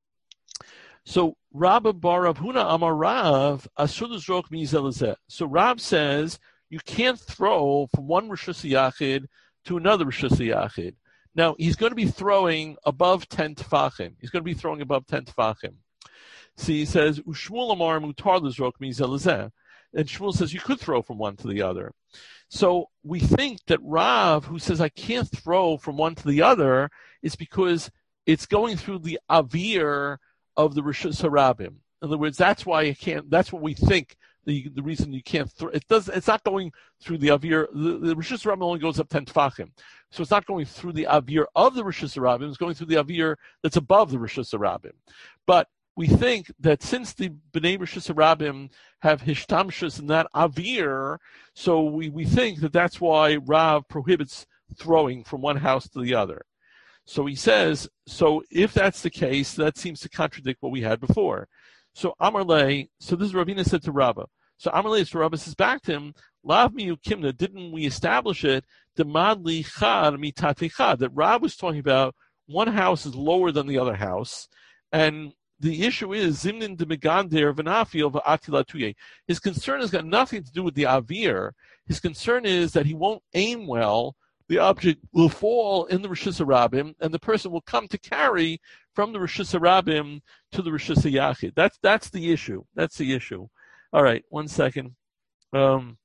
So Rabba bar Rav Huna Amar Rav Asur L'Zrok Mizel Lezeh. So Rav says you can't throw from one Rishus Yachid to another Rishus Yachid. Now he's going to be throwing above 10 tefachim. He's going to be throwing above 10 tefachim. So he says, Ushmuel Amar Mutar L'Zrok Mizel Lezeh. And Shmuel says you could throw from one to the other. So we think that Rav, who says I can't throw from one to the other, is because it's going through the avir of the Rishus Harabim. In other words, that's why you can't. That's what we think. The reason you can't. It's not going through the avir. The Rishus Harabim only goes up 10 tefachim, so it's not going through the avir of the Rishus Harabim. It's going through the avir that's above the Rishus Harabim. But we think that since the Bnei Rishus Harabim have hishtamshus in that avir, so we think that that's why Rav prohibits throwing from one house to the other. So he says, so if that's the case, that seems to contradict what we had before. So Amarle, so this is Ravina said to Rabbah. So Amarle, so Rabbah says back to him, Lav miu kimna, didn't we establish it? Demadli chad mitate chad, that Rav was talking about one house is lower than the other house, and the issue is Zimnin de Megander Vanafil Atila Tuye. His concern has got nothing to do with the Avir. His concern is that he won't aim well. The object will fall in the Rishus Harabim, and the person will come to carry from the Rishus Harabim to the Rishus Yachid. That's the issue. That's the issue. All right, 1 second. One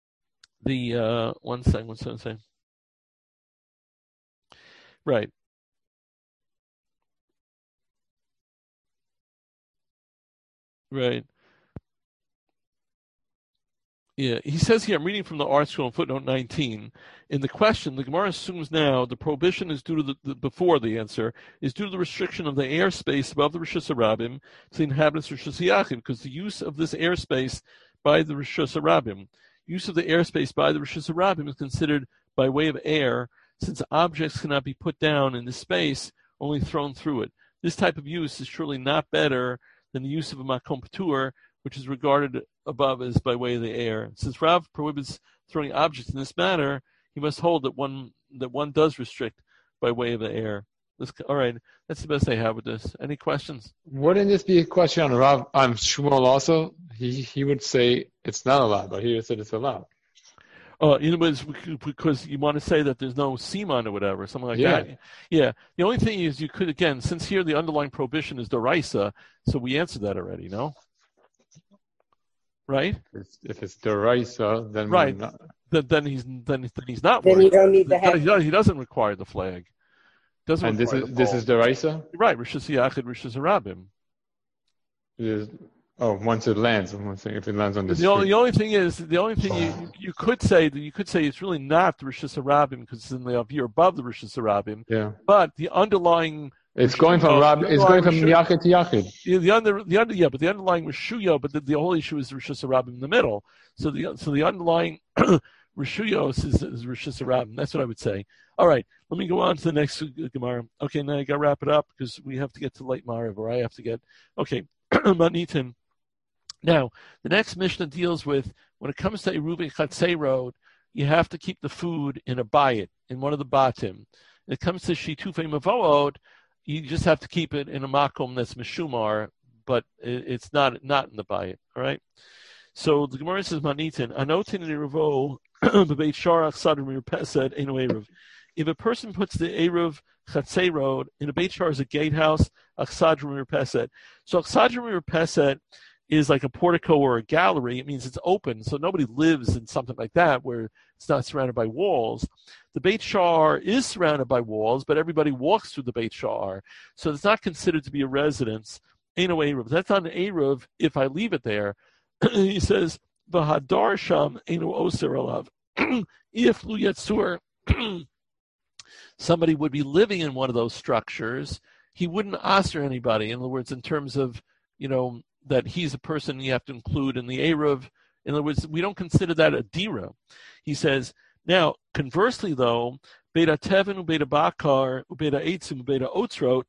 second. Right. Right. Yeah, he says here, I'm reading from the Art Scroll in footnote 19. In the question, the Gemara assumes now the prohibition is due to before the answer, is due to the restriction of the airspace above the Rishus Harabim to the inhabitants of Rishus Yachid, because the use of this airspace by the Rishus Harabim, use of the airspace by the Rishus Harabim is considered by way of air, since objects cannot be put down in the space, only thrown through it. This type of use is surely not better than the use of a makom patur, which is regarded above as by way of the air. Since Rav prohibits throwing objects in this manner, he must hold that one does restrict by way of the air. All right, that's the best I have with this. Any questions? Wouldn't this be a question on Rav Shmuel also? He would say it's not allowed, but he said it's allowed. Because you want to say that there's no seman or whatever, something like that. Yeah. The only thing is you could, again, since here the underlying prohibition is doraisa, so we answered that already, no? Right? If it's doraisa, then right. Then he's not. Then you don't need the head. He doesn't require the flag. And this is doraisa? Right. Rishus Yachid, Rishus Harabim. Once it lands, if it lands on the street. The only thing you could say it's really not the Rishus Harabim because it's in the avir above the Rishus Harabim. Yeah. But the underlying it's going from Yachid to Yachid. But the underlying Rishuyo, but the whole issue is Rishus Harabim in the middle. So the underlying Rishuyos is Rishus Harabim. That's what I would say. All right, let me go on to the next Gemara. Okay, now I got to wrap it up because we have to get to late Mariv, or I have to get. Okay, Manitim. Now, the next Mishnah deals with, when it comes to Eruv Chatzei Road, you have to keep the food in a bayit, in one of the batim. When it comes to Shitufei Mavood, you just have to keep it in a makom that's Meshumar, but it's not in the bayit, all right? So the Gemara says, Manitin, Anotin in Eruvo, Bebeit Sharach Sadr Mirpeset, Eino Eruv. If a person puts the Eruv Chatzei Road in a Beit Shar as a gatehouse, Achsadr Mirpeset. So Achsadr Mirpeset is like a portico or a gallery. It means it's open, so nobody lives in something like that where it's not surrounded by walls. The Beit Shar is surrounded by walls, but everybody walks through the Beit Shar, so it's not considered to be a residence. Eino Eruv. That's not an Eruv if I leave it there. He says, V'hadar sham eino oser alav. If lu yetzur, somebody would be living in one of those structures, he wouldn't aser anybody. In other words, in terms of, that he's a person you have to include in the Eruv. In other words, we don't consider that a dira. He says, now, conversely though, Beta Tevin, Ubeta Bakar, Ubeta Eitzim, Ubeta Otzrot,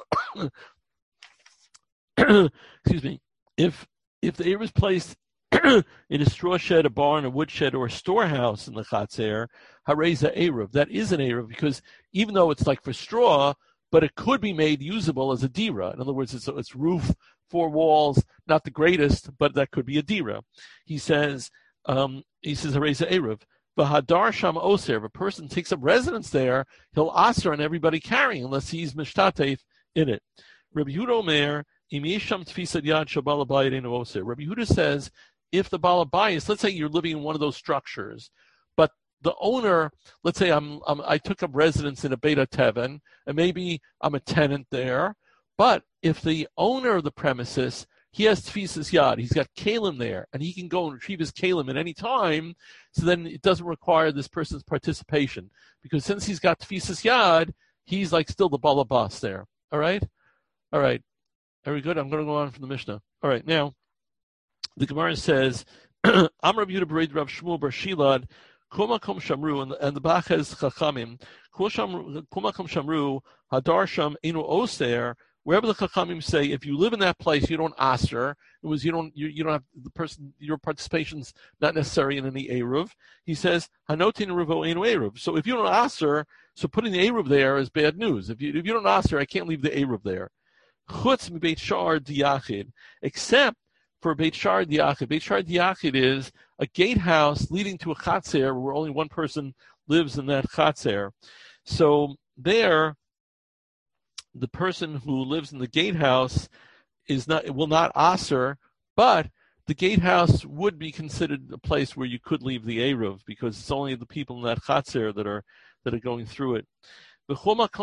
excuse me, if the Eruv is placed in a straw shed, a barn, a wood shed, or a storehouse in the Chatzer, Hareza Eruv, that is an Eruv, because even though it's like for straw, but it could be made usable as a dira. In other words, it's roof, 4 walls, not the greatest, but that could be a dira. He says, Hareza Eruv, V'hadar sham oser, if a person takes up residence there, he'll aser on everybody carrying, unless he's mishtatef in it. Rabbi Yehuda Omer, im yesham tfisad yad shabal abayit eino oser. Rabbi Yehuda says, if the balabayis, let's say you're living in one of those structures, but the owner, let's say I took up residence in a Beit Teven, and maybe I'm a tenant there, but if the owner of the premises, he has Tfisas Yad, he's got Kalim there, and he can go and retrieve his Kalim at any time, so then it doesn't require this person's participation, because since he's got Tfisas Yad, he's like still the balabas there. All right? All right. Very good. I'm going to go on from the Mishnah. All right. Now, the Gemara says, Am Rav Yehuda Bered Rav Shmuel Bar Shilad, Kol Makom Shamru, and the Bach has Chachamim, Kol Makom Shamru, Hadar Sham Enu Oser, wherever the Chachamim say, if you live in that place, you don't aser. It was you don't have the person, your participation's not necessary in any eruv. He says Hanotin Ruvo Enu Eruv. So if you don't aser, so putting the eruv there is bad news. If you don't aser, I can't leave the eruv there. Chutz mi Beit Shar Diyachid, except for Beit Shar Diyachid. Beit Shar Diyachid is a gatehouse leading to a chatzer where only one person lives in that chatzer. So there, the person who lives in the gatehouse will not aser, but the gatehouse would be considered a place where you could leave the eruv because it's only the people in that chatzer that are going through it. And where the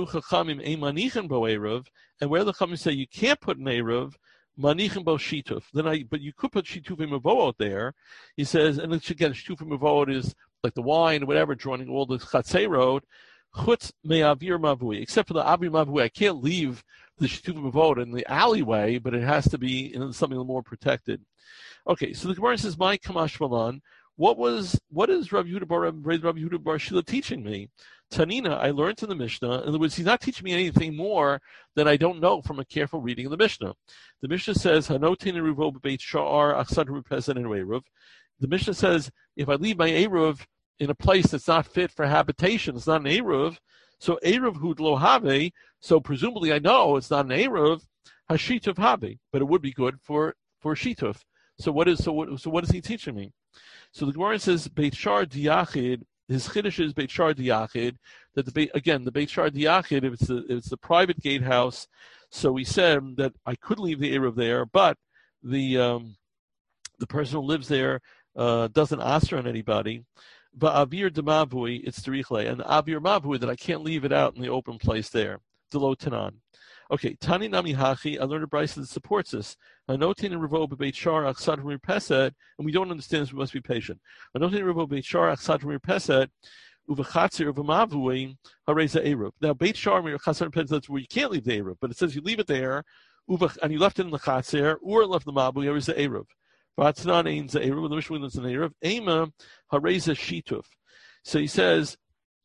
Chachamim say you can't put an eruv, manichin bo shituf. But you could put shitufim mavot there. He says, and again, shitufim mavot is like the wine or whatever, joining all the chatzerot. Chutz me'avir mavui, except for the avir mavui, I can't leave the shitufim mavot in the alleyway, but it has to be in something a little more protected. Okay, so the Gemara says, "My kamash malan." What is Rav Yehuda Bar Shila teaching me? Tanina, I learned in the Mishnah. In other words, he's not teaching me anything more than I don't know from a careful reading of the Mishnah. The Mishnah says, "Hanotin eruv beit sha'ar achsad rupesen and eruv." The Mishnah says, if I leave my eruv in a place that's not fit for habitation, it's not an eruv. So eruv hud lo have. So presumably, I know it's not an eruv. Hashituf have, but it would be good for shituf. So what is he teaching me? So the Gemara says Beit Shar Diyachid. His chiddush is Beit Shar Diyachid. That the Beit Shar Diyachid, if it's the private gatehouse. So he said that I could leave the eruv there, but the person who lives there doesn't aser on anybody. But avir demavui, it's terichle, and avir mavui that I can't leave it out in the open place there. Delo tanan. Okay, Tani Nami Hachi, I learned a brisa that supports this. Anotin and Revo Beit Shar Achsad Pesed, and we don't understand this, we must be patient. Anotin and Revo Beit Shar Achsad Pesed, Uvachatzir Uvamavui, Hareza Eruv. Now, Beit Shar Achsad Pesed, that's where you can't leave the Eruv, but it says you leave it there, and you left it in the Chatzir, or left the Mavui, Hareza Eruv. Vatzanan Ein Za Eruv, the Mishnah is an Eruv, Ema Hareza Shituf. So he says,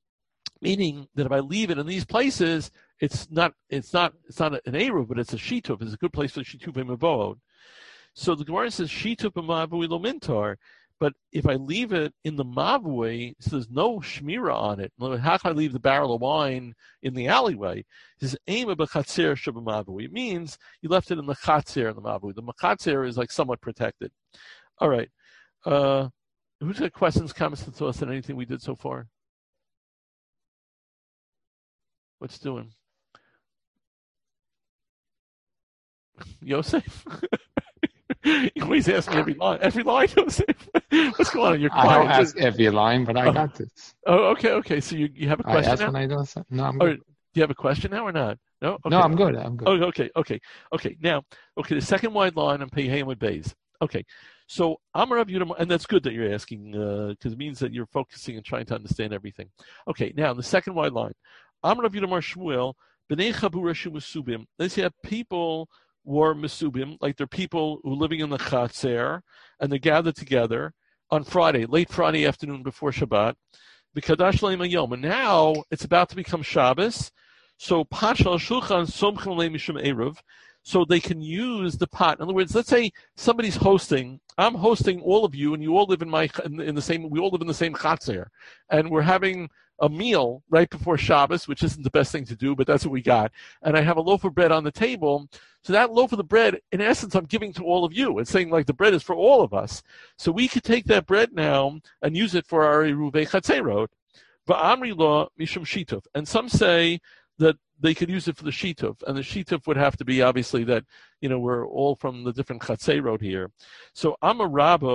meaning that if I leave it in these places, it's not an eruv, but it's a shituf. It's a good place for shituf and mavod. So the Gemara says shituf and mavui lo mintar. But if I leave it in the mavui, so there's no shmira on it. How can I leave the barrel of wine in the alleyway? It says ema b'chatzer shabamavui. It means you left it in the chatzer in the mavui. The chatzer is like somewhat protected. All right. Who's got questions, comments, and thoughts on anything we did so far? What's doing? Yosef? You always ask me every line, Yosef. What's going on? You're quiet. I don't ask every line, but I got this. Oh, okay. So you have a question I ask now? when I don't. No, I'm good. good. Do you have a question now or not? No? Okay. No, I'm good. Oh, okay. Now, the second wide line on Pei with Bays. Okay. So I'm Rav Yehuda, and that's good that you're asking, because it means that you're focusing and trying to understand everything. Okay, now the second wide line. I'm Rav Yehuda Mar Shmuel, B'nei Chabura Shu Mesubim. They say people were Mesubim, like they're people who are living in the Chatzer, and they gather together on Friday, late Friday afternoon before Shabbat, B'Kadash Leim Hayom. And now it's about to become Shabbos, so Pashal Shulchan Somchim Leim Mishum Eruv, so they can use the pot. In other words, let's say somebody's hosting. I'm hosting all of you, and you all live in the same. We all live in the same chatzer, and we're having a meal right before Shabbos, which isn't the best thing to do, but that's what we got. And I have a loaf of bread on the table. So that loaf of the bread, in essence, I'm giving to all of you. It's saying like the bread is for all of us. So we could take that bread now and use it for our Eruvei Chatzerot. Va'amri lo mishum shituf. And some say that they could use it for the shituf, and the shituf would have to be obviously that, we're all from the different chatzerot here. So I'm a rabba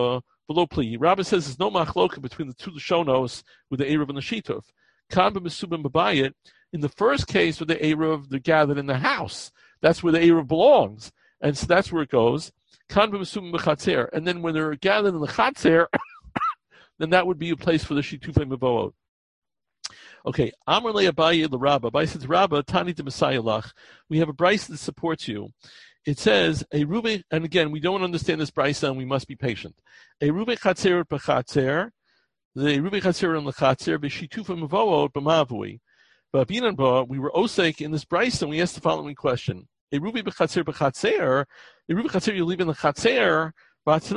Below plea. Rabbi says there's no machloka between the two Lashonos with the Eruv and the Shituf. Kan b'mesubim b'bayit. In the first case with the Eruv, they're gathered in the house. That's where the Eruv belongs. And so that's where it goes. Kan b'mesubim b'chatzer. And then when they're gathered in the Chatzer, then that would be a place for the Shitufei Mevoot. Okay, Amar le Abaye the Rabba. Abaye says, Rabba, Tani de Messiah lach. We have a brisa that supports you. It says, a rube, and again, we don't understand this brisa and we must be patient. A rube chatzer b'chatzer, the rube chatzer and l'chatzer, b'shitufa mevoot b'mavui. But we were osek in this brisa and we asked the following question. A rube b'chatzer b'chatzer, a rube chatzer you leave in the chatzer, we learned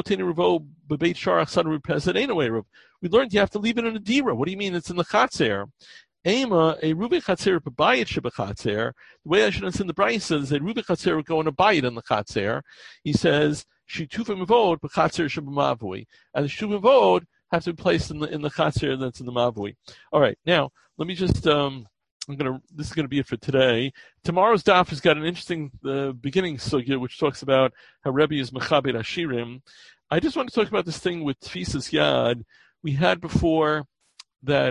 you have to leave it in a dira. What do you mean it's in the chatzer? Ema, a rubi chatzer b'bayit shebachatzer. The way I should understand the brisa is a rubi chatzer would go in a bayit in the chatzer. He says shitufa mevod b'chatzer shebamavui, and the shitufa mevod have to be placed in the chatzer that's in the mavui. All right, now let me just this is going to be it for today. Tomorrow's daf has got an interesting beginning sugya, which talks about how Rebbe is mechabed ashirim. I just want to talk about this thing with tfisas yad. We had before that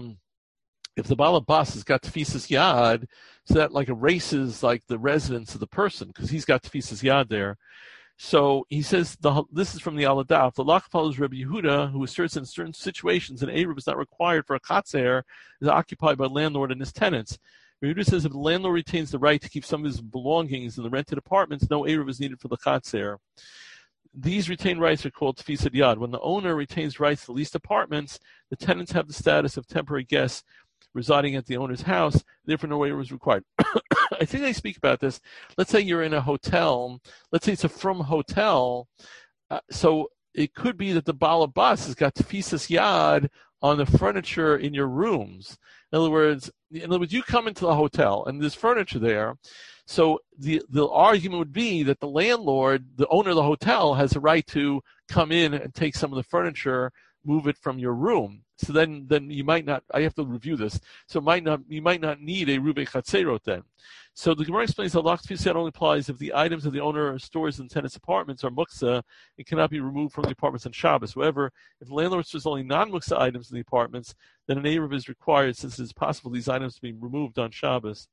if the Baal Bas has got tfisas yad, so that like erases like the residence of the person because he's got tfisas yad there. So he says, this is from the Aladaf. The Lach follows Rebbe Yehuda, who asserts in certain situations an Eruv is not required for a Chatzer, is occupied by the landlord and his tenants. Rebbe Yehuda says if the landlord retains the right to keep some of his belongings in the rented apartments, no Eruv is needed for the Chatzer. These retained rights are called Tfisad Yad. When the owner retains rights to leased apartments, the tenants have the status of temporary guests residing at the owner's house, therefore no Eruv is required. I think they speak about this. Let's say you're in a hotel. Let's say it's a from hotel. So it could be that the Baal Bas has got tfisas yad on the furniture in your rooms. In other words, you come into the hotel and there's furniture there. So the argument would be that the landlord, the owner of the hotel, has a right to come in and take some of the furniture, move it from your room. So then you might not. I have to review this. So you might not need a Rubei Chatzerot then. So the Gemara explains that Lach Tfisad only applies if the items that the owner stores in tenants' apartments are muksa. It cannot be removed from the apartments on Shabbos. However, if the landlord stores only non-muksa items in the apartments, then an Eruv is required since it is possible these items to be removed on Shabbos.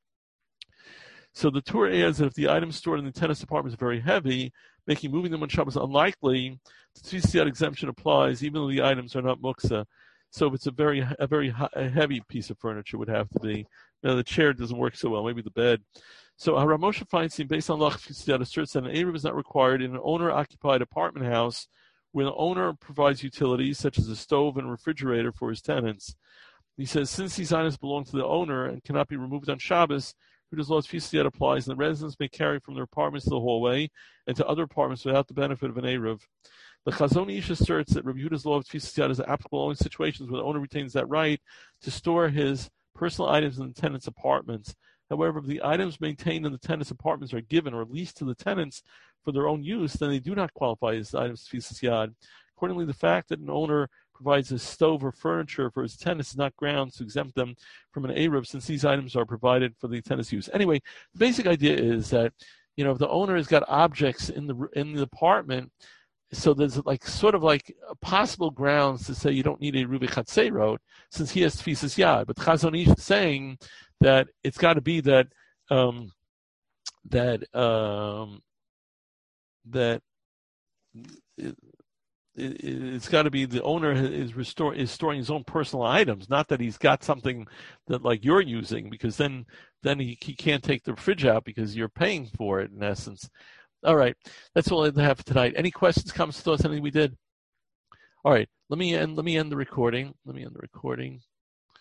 So the Torah adds that if the items stored in the tenant's apartments are very heavy, making moving them on Shabbos unlikely, the Tfisad exemption applies even though the items are not muksa. So if it's a very heavy piece of furniture would have to be. Now the chair doesn't work so well, maybe the bed. So Rav Moshe Feinstein, based on Lach Tfisad, asserts that an Eruv is not required in an owner-occupied apartment house where the owner provides utilities such as a stove and a refrigerator for his tenants. He says, since these items belong to the owner and cannot be removed on Shabbos, Huda's law Tfisad applies, and the residents may carry from their apartments to the hallway and to other apartments without the benefit of an Eruv. The Chazon Ish asserts that Rabbi Yehuda's law of Tfisas Yad is applicable only in situations where the owner retains that right to store his personal items in the tenant's apartments. However, if the items maintained in the tenant's apartments are given or leased to the tenants for their own use, then they do not qualify as items of Tfisas Yad. Accordingly, the fact that an owner provides a stove or furniture for his tenants is not grounds to exempt them from an Eruv, since these items are provided for the tenant's use. Anyway, the basic idea is that, if the owner has got objects in the apartment, so there's sort of possible grounds to say you don't need a Rubei Chatzerot since he has Tfisas Yad. But Chazon Ish is saying that it's got to be that it's got to be the owner is storing his own personal items, not that he's got something that like you're using, because then he can't take the fridge out because you're paying for it in essence. All right, that's all I have for tonight. Any questions, comments, thoughts, anything we did? All right, let me end the recording.